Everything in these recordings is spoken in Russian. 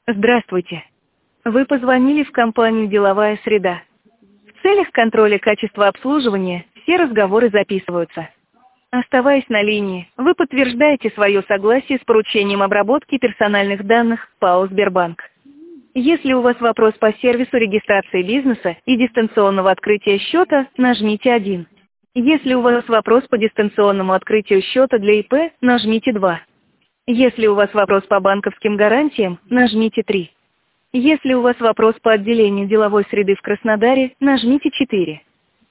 Здравствуйте. Вы позвонили в компанию «Деловая среда». В целях контроля качества обслуживания все разговоры записываются. Оставаясь на линии, вы подтверждаете свое согласие с поручением обработки персональных данных ПАО «Сбербанк». Если у вас вопрос по сервису регистрации бизнеса и дистанционного открытия счета, нажмите 1. Если у вас вопрос по дистанционному открытию счета для ИП, нажмите 2. Если у вас вопрос по банковским гарантиям, нажмите 3. Если у вас вопрос по отделению деловой среды в Краснодаре, нажмите 4.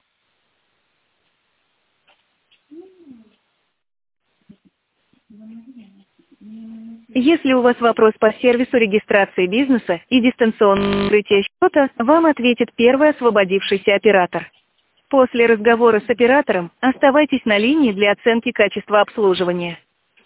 Если у вас вопрос по сервису регистрации бизнеса и дистанционного открытия счета, вам ответит первый освободившийся оператор. После разговора с оператором оставайтесь на линии для оценки качества обслуживания.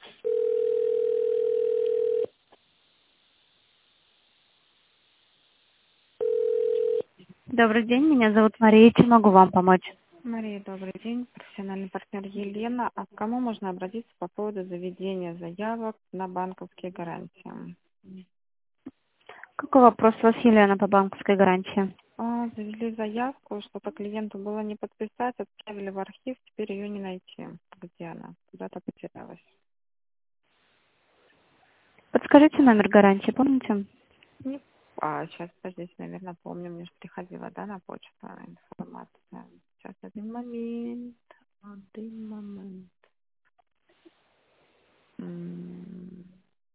Добрый день, меня зовут Мария, чем могу вам помочь? Мария, добрый день. Профессиональный партнер Елена. А к кому можно обратиться по поводу заведения заявок на банковские гарантии? Какой вопрос у вас, Елена, по банковской гарантии? Завели заявку, что-то клиенту было не подписать, отправили в архив, теперь ее не найти. Где она? Куда-то потерялась. Подскажите номер гарантии, помните? Сейчас, подождите, наверное, помню, мне же приходила, да, на почту информация. Сейчас, один момент. Один момент. М,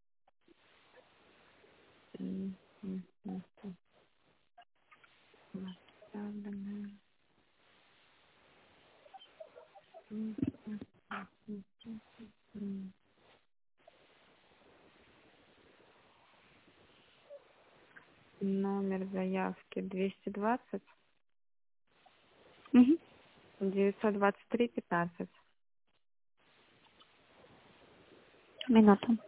м, м, м, м. Наставленная. М, м, м, м. Номер заявки 220 Угу. 923 15. Минуту.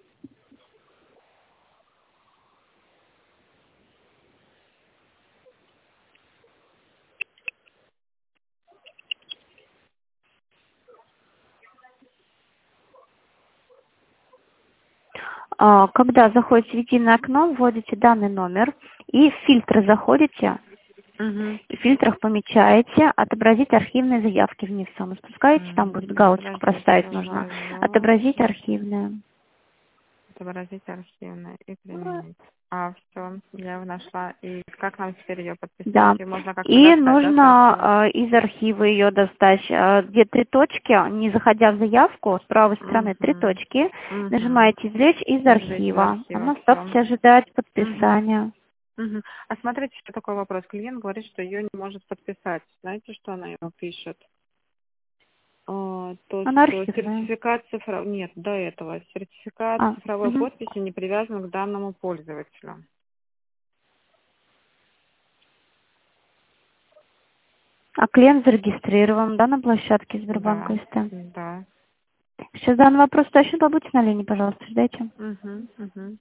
Когда заходите в единое окно, вводите данный номер и в фильтры заходите, Угу. и в фильтрах помечаете «Отобразить архивные заявки» вниз. Спускаете, там будет галочку Подождите, проставить нужно. «Отобразить ввожу. архивные». Отобразить архивное и применить. Все, я нашла. И как нам теперь ее Да. подписать? Ее можно как-то И достать, да, с архива? нужно из архива ее достать, где три точки, не заходя в заявку, с правой стороны три Угу. точки, Угу. нажимаете «Извлечь из Извлечь из архива». архива. Она Все. ставьте ожидать Угу. подписания. Угу. А смотрите, что такой вопрос. Клиент говорит, что ее не может подписать. Знаете, что она ему пишет? Она То архивная. сертификат цифровой, нет, до этого, сертификат цифровой Мгм. подписи не привязан к данному пользователю. А клиент зарегистрирован, да, на площадке Сбербанка Да, СТ? да. Сейчас данный вопрос точно побудьте на линии, пожалуйста, ждайте. Угу, угу.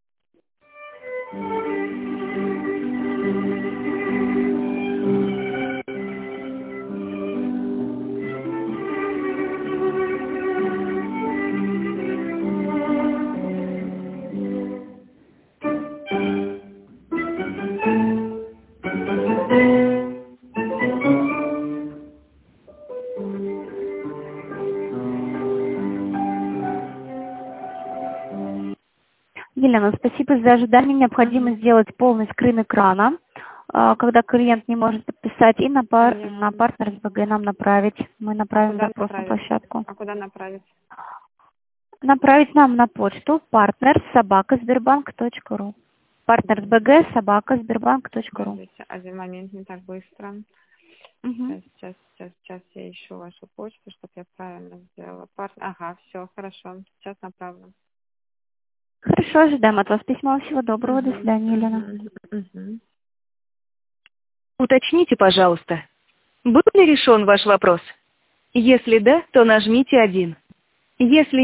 Елена, спасибо за ожидание. Необходимо Угу. сделать полный скрин экрана, когда клиент не может подписать, и на Понятно. партнер СБГ нам направить. Мы А направим куда запрос на направить? площадку. А куда направить? Направить нам на почту partner@sberbank.ru. partner@sberbank.ru. Подождите, один момент, не так быстро. Угу. Сейчас я ищу вашу почту, чтобы я правильно сделала. Ага, все, хорошо. Сейчас направлю. Хорошо, ожидаем от вас письма. Всего доброго. До Угу, свидания, Елена. угу, угу. Уточните, пожалуйста, был ли решен ваш вопрос? Если да, то нажмите 1. Если